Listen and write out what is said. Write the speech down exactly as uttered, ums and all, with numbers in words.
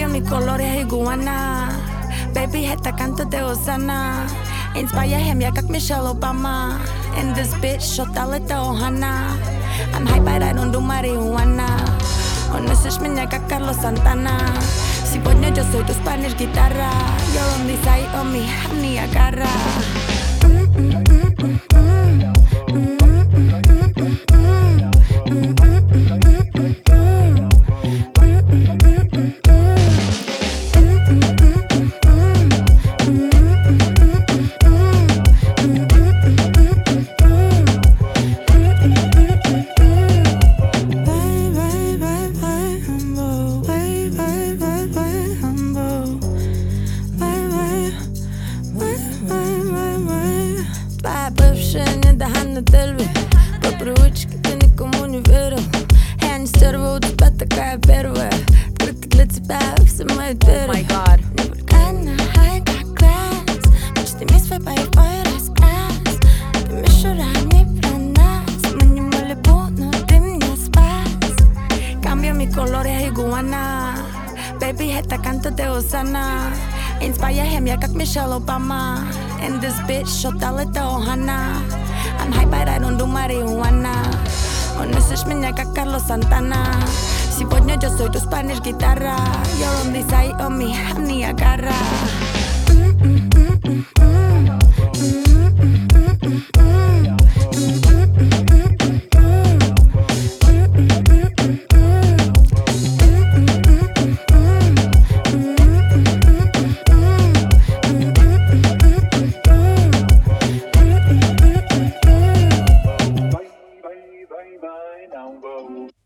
mis colores iguana. Baby, hetta canto de Hosanna. Inspire him, jak Michelle Obama. In this bitch, shotale to Ohana. I'm high by that on do marihuana. Conoces меня как Carlos Santana. Сегодня yo soy tu Spanish guitarra. You're on this side on me, I'm Niagara. Бывшая не догана дельви. По привычке ты никому не верил. Я не стерва, у тебя такая первая. Открыты для тебя все мои двери. Oh my God. Не вульгарно, high как класс. Почти мисс свой боевой рассказ. Ты мишура, не про нас. Мы не Малибу, но ты меня спас. Cambio mi colores iguana. Baby, hetta canto de Hosanna. Inspire him, jak Michelle Obama. In this bitch, shotale to Ohana. I'm high by that on do marihuana. Conoces меня как Carlos Santana. Сегодня yo soy tu Spanish guitarra. You're on this side on me, I'm Niagara. Bye bye bye now go.